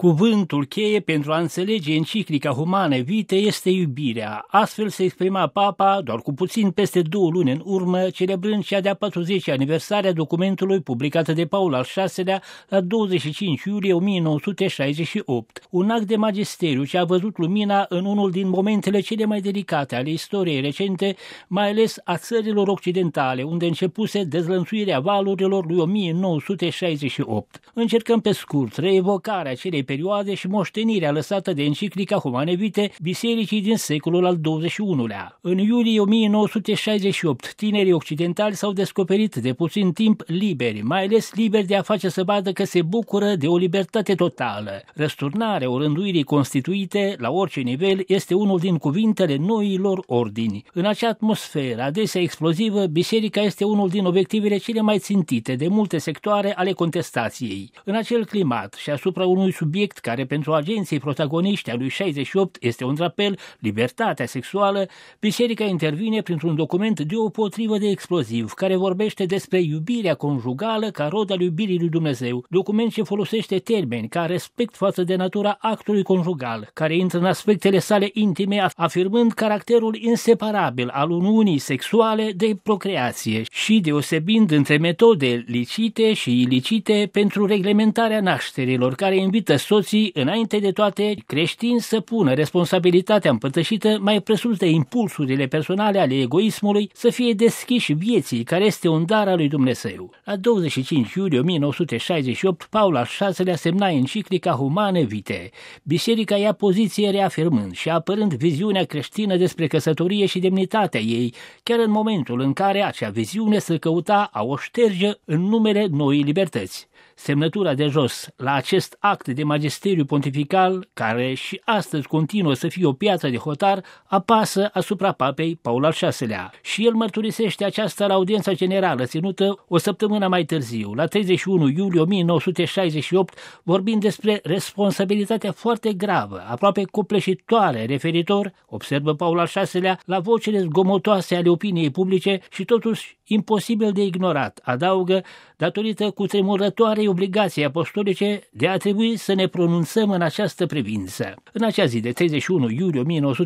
Cuvântul cheie pentru a înțelege enciclica Humanae Vitae este iubirea. Astfel se exprima Papa doar cu puțin peste 2 luni în urmă, celebrând cea de-a 40-a aniversare a documentului publicat de Paul al VI-lea la 25 iulie 1968. Un act de magisteriu ce a văzut lumina în unul din momentele cele mai delicate ale istoriei recente, mai ales a țărilor occidentale, unde începuse dezlănțuirea valurilor lui 1968. Încercăm pe scurt reevocarea acelei perioade și moștenirea lăsată de enciclica Humanae Vitae bisericii din secolul al XXI-lea. În iulie 1968, tinerii occidentali s-au descoperit de puțin timp liberi, mai ales liberi de a face să vadă că se bucură de o libertate totală. Răsturnarea orânduirii constituite la orice nivel este unul din cuvintele noilor ordini. În acea atmosferă adesea explozivă, biserica este unul din obiectivele cele mai țintite de multe sectoare ale contestației. În acel climat și asupra unui subiect care pentru agenții protagoniști a lui 68 este un drapel, libertatea sexuală, biserica intervine printr-un document deopotrivă de exploziv, care vorbește despre iubirea conjugală ca rod al iubirii lui Dumnezeu, document ce folosește termeni ca respect față de natura actului conjugal, care intră în aspectele sale intime, afirmând caracterul inseparabil al uniunii sexuale de procreație și deosebind între metode licite și ilicite pentru reglementarea nașterilor, care invită soții, înainte de toate, creștini să pună responsabilitatea împărtășită mai presus de impulsurile personale ale egoismului, să fie deschiși vieții, care este un dar al lui Dumnezeu. La 25 iulie 1968, Paul al VI-lea semna enciclica Humanae Vitae. Biserica ia poziție reafirmând și apărând viziunea creștină despre căsătorie și demnitatea ei, chiar în momentul în care acea viziune se căuta a o șterge în numele noii libertăți. Semnătura de jos la acest act de magisteriu pontifical, care și astăzi continuă să fie o piatră de hotar, apasă asupra papei Paul al VI-lea și el mărturisește aceasta la audiența generală ținută o săptămână mai târziu, la 31 iulie 1968, vorbind despre responsabilitatea foarte gravă, aproape copleșitoare referitor, observă Paul al VI-lea, la vocile zgomotoase ale opiniei publice și totuși imposibil de ignorat, adaugă, datorită cutremurătoarei obligații apostolice de a trebui să ne pronunțăm în această privință. În acea zi de 31 iulie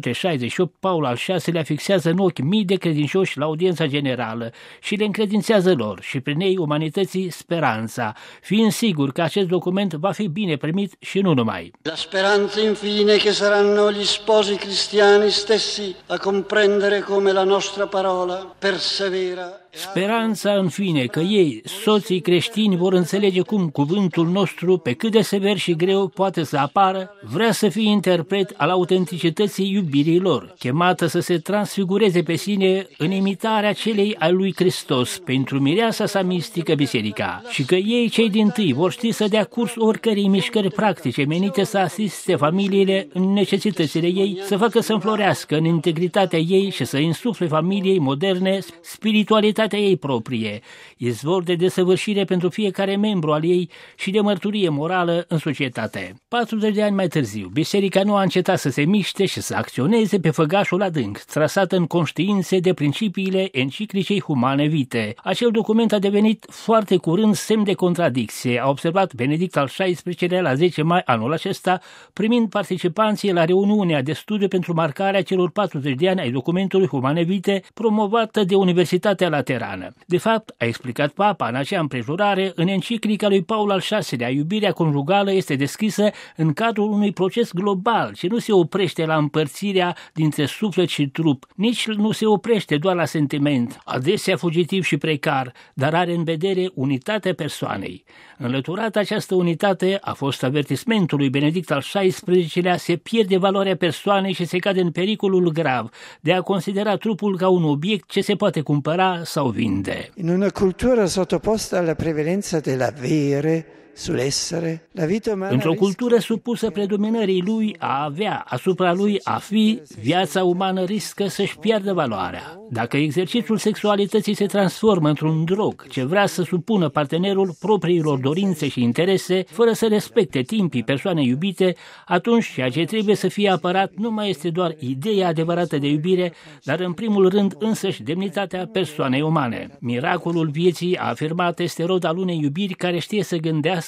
1968, Paul al VI-lea fixează în ochi mii de credincioși la audiența generală și le încredințează lor și prin ei umanității speranța, fiind sigur că acest document va fi bine primit și nu numai. La speranza infine che saranno gli sposi cristiani stessi a comprendere come la nostra parola persevera. Speranța, în fine, că ei, soții creștini, vor înțelege cum cuvântul nostru, pe cât de sever și greu poate să apară, vrea să fie interpret al autenticității iubirii lor, chemată să se transfigureze pe sine în imitarea celei al lui Hristos pentru mireasa sa mistică biserica, și că ei, cei dintâi, vor ști să dea curs oricărei mișcări practice menite să asiste familiile în necesitățile ei, să facă să înflorească în integritatea ei și să insufle familiei moderne spiritualitatea ei proprie, izvor de desăvârșire pentru fiecare membru al ei și de mărturie morală în societate. 40 de ani mai târziu, biserica nu a încetat să se miște și să acționeze pe făgașul adânc, trasat în conștiințe de principiile enciclicei Humanae Vitae. Acel document a devenit foarte curând semn de contradicție, a observat Benedict al XVI-lea la 10 mai anul acesta, primind participanții la reuniunea de studiu pentru marcarea celor 40 de ani ai documentului Humanae Vitae, promovată de Universitatea Laterană. De fapt, a explicat Papa în acea împrejurare, în enciclica lui Paul al VI-lea, iubirea conjugală este descrisă în cadrul unui proces global ce nu se oprește la împărțirea dintre suflet și trup, nici nu se oprește doar la sentiment, adesea fugitiv și precar, dar are în vedere unitatea persoanei. Înlăturată această unitate a fost avertismentul lui Benedict al XVI-lea, se pierde valoarea persoanei și se cade în pericolul grav de a considera trupul ca un obiect ce se poate cumpăra sau vinde. In una cultura sottoposta alla prevalenza dell'avere sull'essere, la vita umană. Într-o cultură supusă predominării lui a avea asupra lui a fi, viața umană riscă să-și piardă valoarea. Dacă exercițiul sexualității se transformă într-un drog ce vrea să supună partenerul propriilor dorințe și interese, fără să respecte timpii persoanei iubite, atunci ceea ce trebuie să fie apărat nu mai este doar ideea adevărată de iubire, dar în primul rând însăși demnitatea persoanei umane. Miracolul vieții, a afirmat, este rod al unei iubiri care știe să gândească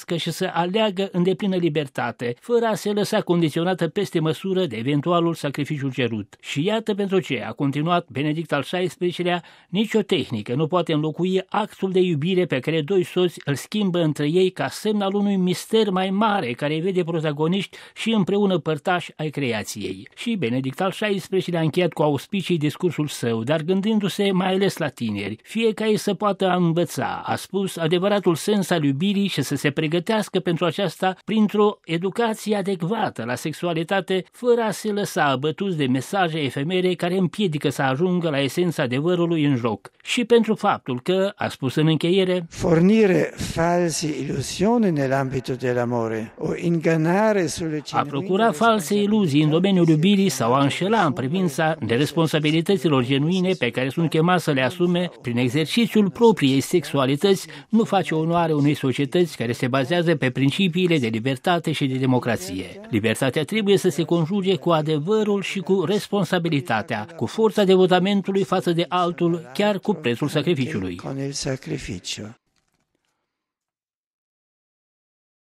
hotărască și să aleagă în deplină libertate, fără a se lăsa condiționată peste măsură de eventualul sacrificiu cerut. Și iată pentru ce, a continuat Benedict al XVI-lea, nicio tehnică nu poate înlocui actul de iubire pe care doi soți îl schimbă între ei ca semn al unui mister mai mare care îi vede protagoniști și împreună părtași ai creației. Și Benedict al XVI-lea a încheiat cu auspicii discursul său, dar gândindu-se mai ales la tineri, fie ca ei să poată învăța, a spus, adevăratul sens al iubirii și să se pregătească pentru aceasta printr-o educație adecvată la sexualitate, fără a se lăsa abătuți de mesaje efemere care împiedică să ajungă la esența adevărului în joc. Și pentru faptul că, a spus în încheiere, fornire false ilusioni nell'ambito dell'amore o ingannare sulle a procura false iluzii în domeniul iubirii sau a înșela în privința neresponsabilităților genuine pe care sunt chemați să le asume prin exercițiul propriei sexualități nu face onoare unei societăți care se bazează pe principiile de libertate și de democrație. Libertatea trebuie să se conjuge cu adevărul și cu responsabilitatea, cu forța devotamentului față de altul, chiar cu prețul sacrificiului.